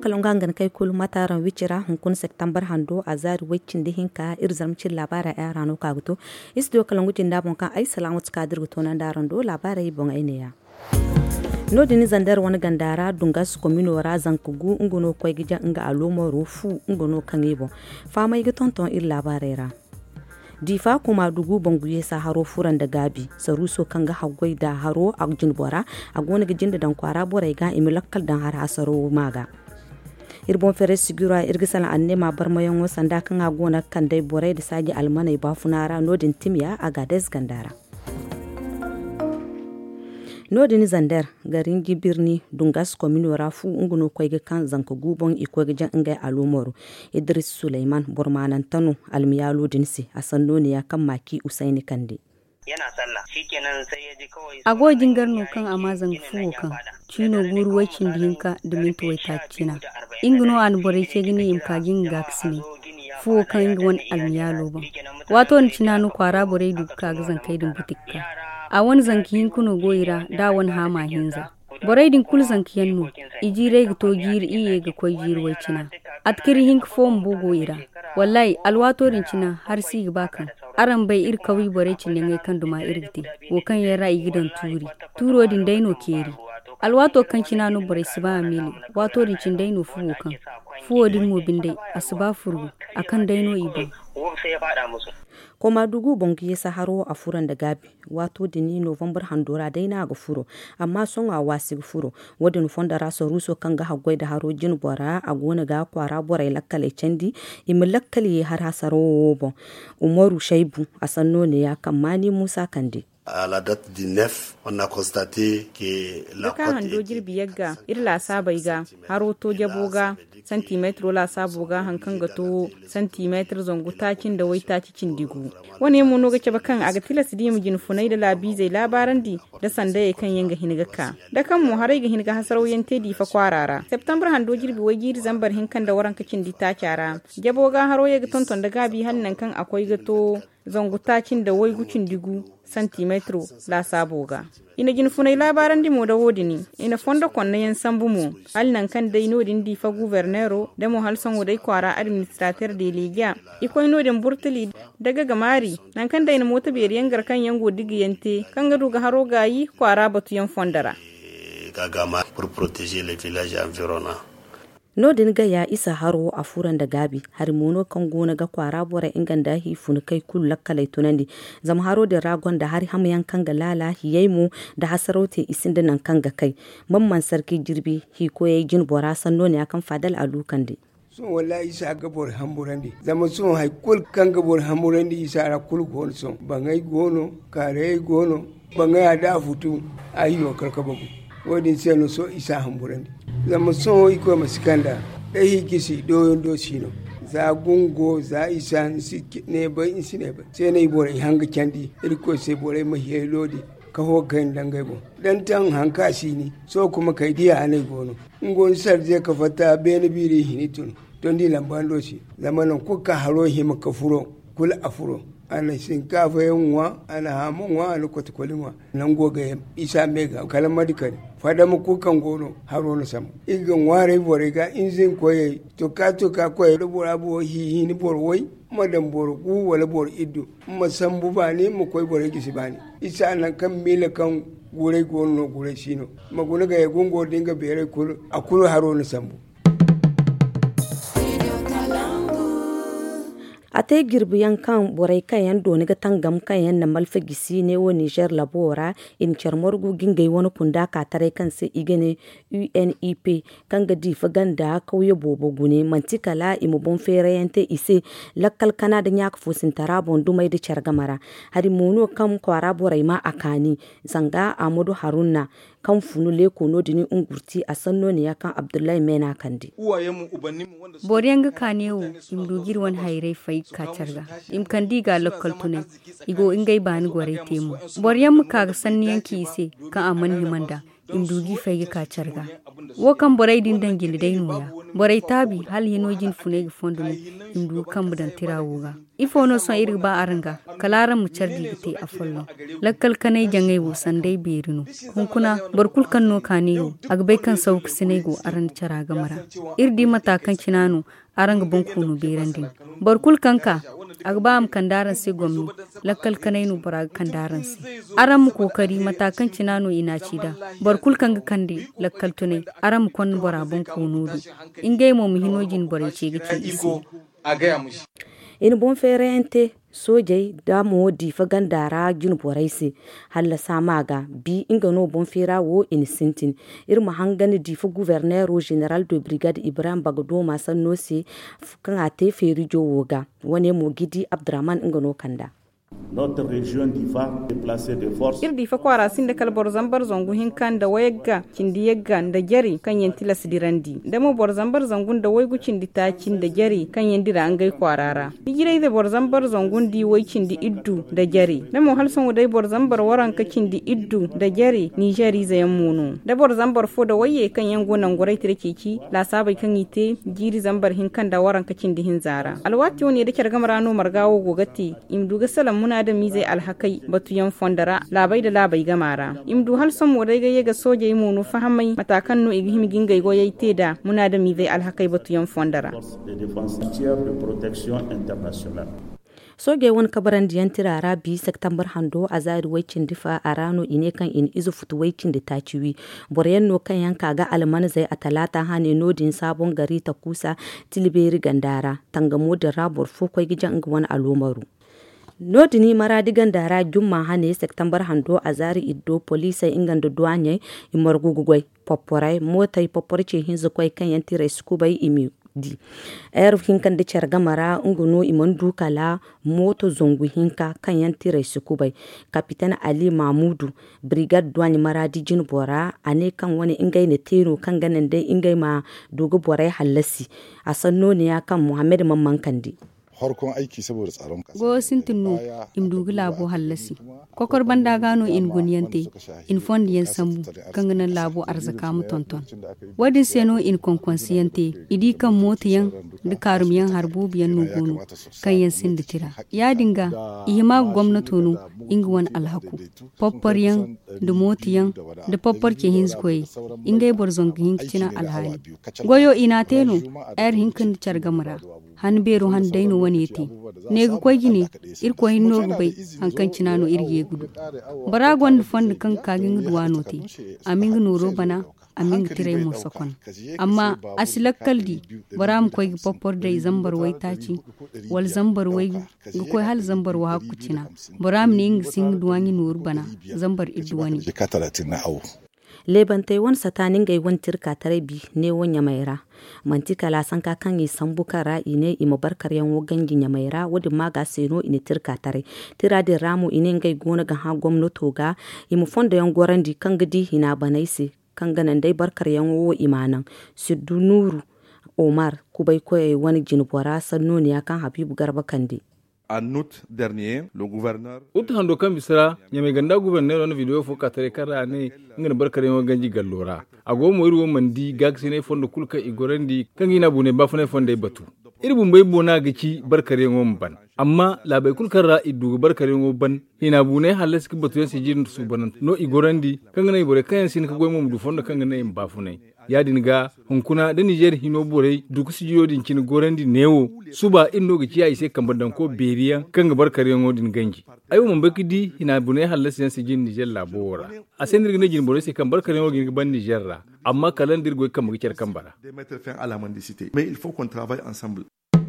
kalongangan kai kul mataran wicira hunkun september hando azar wicin dihinka irzamcin labara ya rano kaguto isdo kalongutin da bonkan ai salamu kadir guto nan daran do labara yi bon aineya nodini zandar wani gandara dungas komino razan kugu ngono koy gija nga alomo rufu ngono kangebo fama yi tonton ir labarera difa kuma dugu banguye sa haro furan da gabi saruso kanga hagwai da haro a jinbora a gona gijin da dankwara bora ga imilakkal dan har asaro maga irbon fere sigura irgisala anne ma barmayon wasanda kan a gona kan dai borai da sagi almanai bafunara nodin timya a gades gandara nodin zandar garin gibirni dungas komino rafu unguno koyge kan zanka gubon ikoyge jan ingai alomoro idris suleiman burmanan tanu almiyalo dinsi asannoni ya kan maki usaini kande yana sallah shikenan sai ya ji kawai agojin garno kan amazan fuwo kan cino guru wacin dinka da minto wai tacina inguno an bore ce gini imkagin gaksini fuwo kan ingon almiyalo ba wato ni cinanu kwara bore duka gazan kai din butikka a wani zankiyin kuno goyira da wani hama hinza boraidin kul zankiyan no ijire ga to gir iye ga koy gir wai cina atkiri hink fom bu goyira wallahi alwatorin cina har si ga bakan aran bai ir kawi bore cin ne kan duma irgiti wo kan ya rai gidan turo din daino keri alwato kan cina no bore siba amili watorin cin daino fuwo kan fuwo din mo bindai asuba furgu akan daino ibo sai ya fada musu koma dugu bongi ya saharo a furan da gabi wato dini november handora daina ga furo amma son a wasi furo wadin fonda raso ruso kan ga hagwai da haro jin bora a gona ga kwara bora lakkale candi imi lakkale har hasaro bon umaru shaibu a sanno ne ya kammani musa kande à la date du 9, on a constaté que la côte hando jirbi yagga irla sabai ga haro to jaboga centimetre la saboga hankan ga to centimetre zongu takin da wai tacin digu wani mu no gace bakan aga tilas di mu jin funai da labi zai labaran di da sanda kan yanga hinga da kan mu harai ga hinga hasarauyen tedi fa kwarara september hando jirbi wai giri zambar hinkan da waran kacin di ta kyara jaboga haro ya ga tonton da gabi hannan kan akwai ga to zongu takin da wai gucin digu centimetro la saboga ina jin funai labaran di mo da wodini ina fonda konna yan sambu mo alnan kan dai nodin di fa guvernero da mo halson wodai kwara administrateur de liga iko nodin burtuli daga gamari nan kan dai na mota beriyan garkan yango digiyante kan ga duga haro gayi kwara batu yan fondara gagama pour protéger les villages environnants nodin ga ya isa haro a furan da gabi har mono kan gona ga kwara bora inganda hi funu kai kul lakkalai tunandi zam haro da ragon da har hamyan kan ga lala hiyaimu da hasarote isin da nan kan ga kai mamman sarki jirbi hi koyi jin bora sanno ne akan fadal alukan de sun wallahi isa ga bor hamburandi zama sun hay kul kan ga bor hamburandi isa ra kul gon son bangai gono kare gono bangai ada futu ayyo karkabagu wodin sai no so isa hamburandi zama son iko masikanda dai kisi doyon do sino za gungo za isa ne ba insi ne ba sai ne bore hanga kandi irko sai bore mahiye lodi ka ho kan dangai bo dan tan hanka shi ni so kuma kai diya anai gono ngon sarje ka fata bene biri hinitun don di lambando shi zamanin kuka haro hima ka furo kul afuro ana shinkafa yanwa ana hamunwa ana kwatkwalin nan goga isa mega kalamadikari fada mu kukan gono haro na sam igan ware bore ga inzin koye to ka koye rubo abu hi ni bor wai madan bor ku wala bor iddu masambu bani mu koy bore gisi bani isa nan kan mila kan gure gono gure shino maguna ga gungo dinga bere kul akulu haro na sambu ate girbi yankan borai kayan doni ga tangam kayan na malfa gisi ne wo Niger labora in charmorgu gingai wani kunda ka tare kan sai igene UNEP kan ga difa ganda kauye bobo gune mantikala imubon fereyante ise lakkal kana da nyak fusin tarabon dumai da chargamara hari mono kam kwara borai ma akani zanga Amadu Haruna kan funu leko no dini ungurti a sanno ne yakan Abdullahi Mena Kandi Boriyanga kanewo imdugir wan haire fai kacarga imkandi ga lokkal tune igo ingai bani gore temu boriyam ka sanni yanki ise kan aman himanda imdugi fai kacarga wo kan borai din dangin dai noya borai tabi hal hinojin funegi fondu indu kambudan tirawoga ifo no son iri ba aranga kalaran mu cardi gite a follo lakkal kanai jangai wo sandai berino hunkuna barkul kan no kaniyo agbai kan sauk sinego aran cara gamara irdi matakan kinano aranga bonkunu berandin barkul kanka agba am kandaran sai gwamnu lakkal kanai no bara kandaran sai aran mu kokari matakan kinano ina cida barkul kanga kande lakkal tunai aran mu kon bara bonkunu ingai mo muhinojin bare ce gice isi in bon ferente sojai da mo di fagan dara jun boraisi halla samaga bi inga no bon fera wo in sintin irma hangani di fa gouverneur general de brigade Ibrahim Bagdo masan nosi kan ate feri jowoga wane mo gidi Abdurrahman inga no kanda. Notre région d'Ifa déplacée de force. Irdifa kwara sin da kalbar zambar zangu hinkan da wayagga kindi yagga da jari kan yentila sidirandi da mo bor zambar zangun da waygu kindi ta kin da jari kan yendira an gai kwarara hijirai da bor zambar zangun di way kindi iddu da jari da mo halson wadai bor zambar waran ka kindi iddu da jari Nigeri zayan muno da bor zambar fo da waye kan yango nan gurai tirkeki la sabai kan yite jiri zambar hinkan da waran ka kindi hinzara alwati woni da kyargamarano margawo gogati imduga salam muna da mizai alhakai batu yan fondara labai da labai gamara imdu hal son wadai ga soja yi munu fahamai matakan no igihimi gingai goyai teda muna da mizai alhakai batu yan fondara soge wani kabaran diyan tirara bi September hando a zari waicin difa a rano ine kan in izu futu waicin da ta ciwi boryan no kan yanka ga alman zai a talata hane nodin sabon gari ta kusa tilberi gandara tangamo da rabor fokwai gijan wani alomaru nodini maradigan dara jumma hane September hando a zari iddo polisa inganda duanye imargugugwai poporai motai poporce hinzu kwai kan yantira skubai imi di hinkan da cerga mara unguno iman dukala moto zongu hinka kan yantira skubai kapitan Ali Mahmudu brigade duanye maradi jin bora ane kan wani ingai ne tero kan ganin dai ingai ma dogo borai halasi a sanno ne ya kan Muhammad Mamman Kandi harkon aiki saboda tsaron kasa go sintinu imdugi labo hallasi kokor banda gano in goniyante in fondiyan sambu kanganan labo arzaka mu tonton wadin seno in konkonsiyante idi kan motiyan da karumiyan harbu biyan nugono kan yan sinditira ya dinga ihima gwamnato no ingwan alhaku popparyan da motiyan da poppar ke hinskoyi ingai borzon hinkina alhali goyo ina teno ayar hinkan chargamara han beru han daino wani te negu koy gini ir ko hinno bai hankan cinano irge gudu baragon fond kan kagin duwano te amin nuro bana amin tire mo sokon amma asilakal di baram koy popor dai zambar wai taci wal zambar wai koy hal zambar wa hakucina baram ne sing duwani nur bana zambar idduwani lebantai wani satanin gai wani tirka tare bi ne wani maira mantika la sanka kan yi sambukara ine ima barkar yan wogan ginya maira wadi maga seno ine tirka tare tira de ramu ine gai gona ga ha gwamnato ga imu fonda yan gorandi kan gidi hina banaisi kan ganan dai barkar yan wo imanan siddu nuru Omar kubai koyi wani jinbora sanno ne kan Habibu Garba Kandi. En août dernier, le gouverneur hando kan bisara nyame ganda gouverneur on video fo katare kara ne ngene barkare mo ganji gallora ago mo irwo mandi gagsine fondo kulka igorandi kan ina bune bafune fonde batu irbun bai bona gici barkare ngom ban amma labai kulkara idu barkare ngom ban ina bune halas ki batu yansi jin su banan no igorandi kan ngene bore kan sin ka goymo du fondo kan ngene bafune yadin ga hunkuna da Niger hino bore duk su jiyodin kin gorandi newo suba inno gici ya ise kambandan ko beriya kan ga barkare ngodin ganji ayo mun bakidi hina bune halas yansi jin Niger labora a sen dirgine jin bore se kan barkare ngodin ban Niger ra amma kalan dirgo kan mu cer kambara de mettre fin à la mendicité mais il faut qu'on travaille ensemble.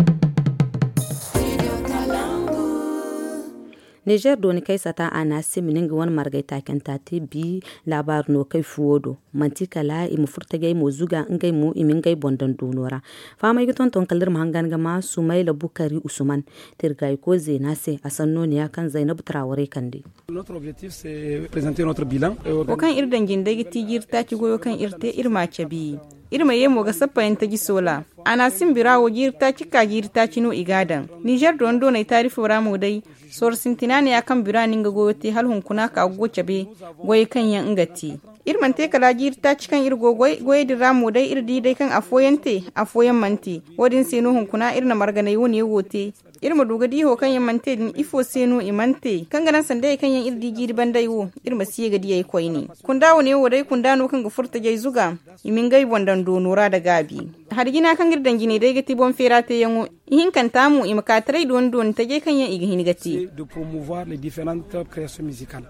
Niger doni kai sata ana siminin ga wani margaita kenta te bi labar no kai fuodo mantika la imu furtage mo zuga ngai mu imin gai bondan donora fama giton ton kallir mahangan ga ma Sumaila Bukari Usman tirgai ko zena se asanno ne kan Zainab Traore kandi notre objectif c'est présenter notre bilan o kan irdan gindagi tigir ta ci goyo kan irte irma bi irma yemo ga sappayen ta gisola ana simbirawo girta cika girta cino igadan Niger dondo na tarifu ramu dai sor sintinane akan biranin ga goyote hal hunkuna ka goce be goyi kan yan ingati irman te kala girta cikan irgo goyi da ramu dai irdi dai kan afoyan mante wadin seno hunkuna irna margana yoni wote irma duga diho kan yan mante din ifo seno imante kan ganan sande kan yan irdi giri bandai wo irma siye ga diyai koyni kun dawo ne wo dai kun dano kan ga furta jai zuga imin gai bondan donora da gabi har gina kan girdan gine dai gati bon fera te yango ihin kan tamu imakatai don ta je kan yan igihin gati de promouvoir les différentes créations musicales.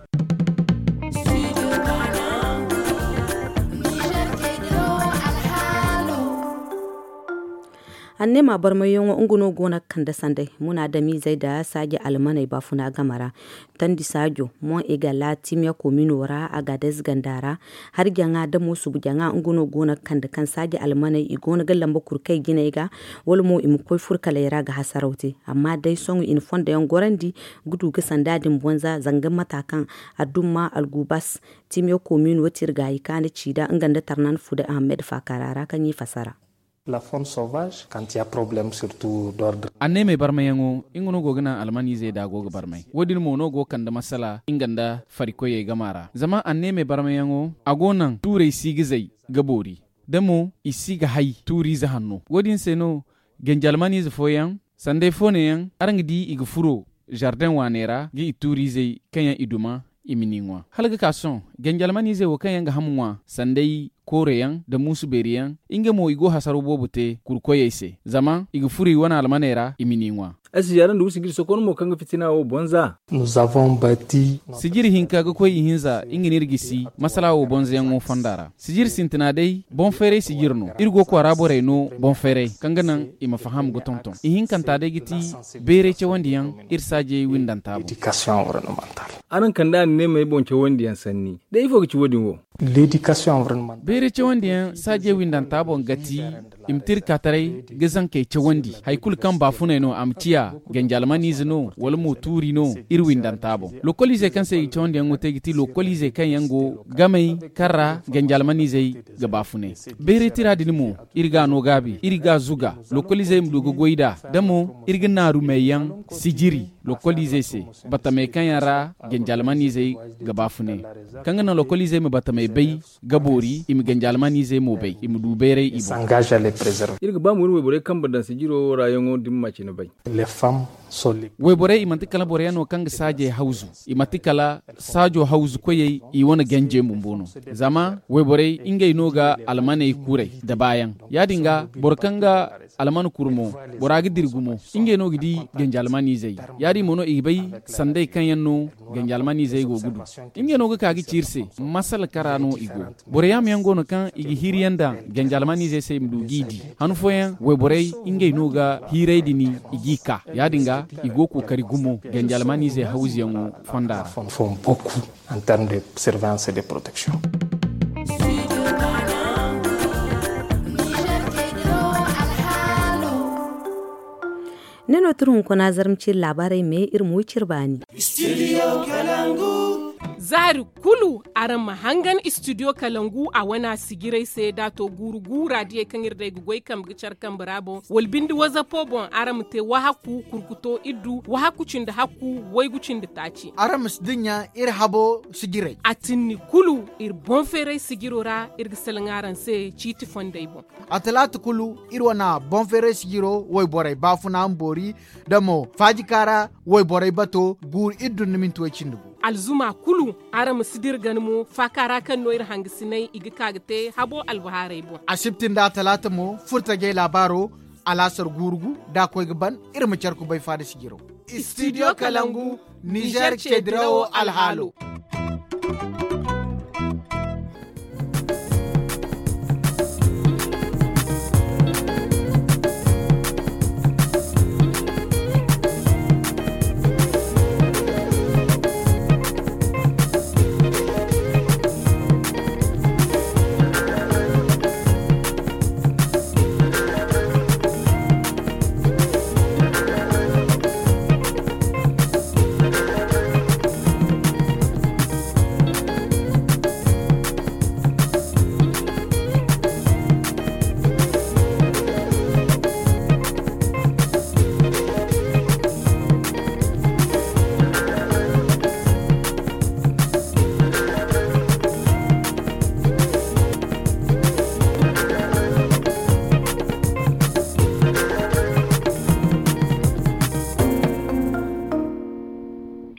anne ma bar mai yongo unguno gona kanda sande muna da mi zai da sage almanai ba funa gamara tandi sajo mon egala timya kominora aga desgandara har gyanga da musu bugyanga unguno gona kanda kan sage almanai igona gallan bakur kai ginaiga walmo im koi furka laira ga hasarauti amma dai son in fonda yan gorandi gudu ga sandadin bonza zangan matakan adumma algubas timya komino tirgayi kana cida inganda tarnan fuda Ahmed Fakarara kan yi fasara. La faune sauvage, quand il y a problème surtout d'ordre. Anne me barmayango, ingono gogana almani zai da goga barmai. Wadin mono go kanda masala inganda fariko ye gamara. Zama anne me barmayango, agonan ture sigizai gabori. Demo isiga hai turi za hanno. Wadin seno genjalmani foyan, sande foneyan, arangdi igfuro jardin wanera gi turi zai kanya iduma iminingwa. Halga kason, genjalmani zai wo kanya ga hamwa sandai koreyan da musu beriyan inge mo igo hasaru bobute kurkoyese zama igu furi wana almanera iminingwa asi yaran du sigir sokon mo kanga fitina o bonza nous avons bâti sigir hinka ga koy hinza inginir gisi masala o bonza yango fandara sigir sintina dai bon fere sigirno irgo ko arabore no bon fere kanga nan ima faham go tonton hinkan ta dai giti bere ce wandiyan irsaje windanta éducation environnementale anan kanda ne mai bonce wandiyan sanni dai ifo ci wodin wo l'éducation environnementale bere cewandiyan saje windanta bon gati imtir katare gizan ke cewandi haikul kan bafuna no amtiya genjalmani zino wal moturi no irwindanta bon lokolize kan sai cewandiyan wote giti lokolize kan yango gamai karra genjalmani zai ga bafune bere tira dinimo irga no gabi irga zuga lokolize mdugo goida damo irga naru meyan sijiri lokolize se batame kan yara genjalmani zai ga bafune kangana lokolize me batame bai gabori imi genjalmani zai mo bai imi dubere ibo s'engage à les préserver. irga ba mu webore kamba dan sijiro rayongo dimma ci na bai Les femmes sont les webore imanti kala bore yano kanga saje hauzu imati kala sajo hauzu koye i wona genje mumbono zama webore ingai noga almane kure da bayan yadinga borkanga almanu kurmo boragi dirgumo ingai no gidi genjalmani zai yadi mono ibai sandai kan yanno genjalmani zai go gudu ingai no ga kagi cirse masal karano igo bore yam yango no kan igi hiriyanda genjalmani zai sai mdu gidi hanu foyan webore ingai no ga hirai dini igika yadinga igo ko kari gumo genjalmani zai hauzi yango fondara font beaucoup en termes de surveillance et de protection. Neno turun kuna zarmci labarai mai irmu cirbani. Studio Kalangu. Zari kulu aran mahangan studio Kalangu a wana sigirai sai dato guru radiye kan irda gugoi kam gicar kan brabo walbindi waza pobon aram te wahaku kurkuto iddu wahaku cinda haku wai gucin da taci aram sdinya ir habo sigirai atinni kulu ir bon fere sigirora ir gisalangaran se chiti fondai bon atalatu kulu ir wana bon fere sigiro wai borai bafuna ambori damo fajikara wai borai bato gur iddu nimintu cindu alzuma kulu aram sidir ganmo fakara kan noir hangisinai igi kagte habo albuharai bo asibtin da talata mo furta ge labaro alasar gurgu da koy gaban irma charku bai fada sigiro studio Kalangu Niger Chedrao Alhalo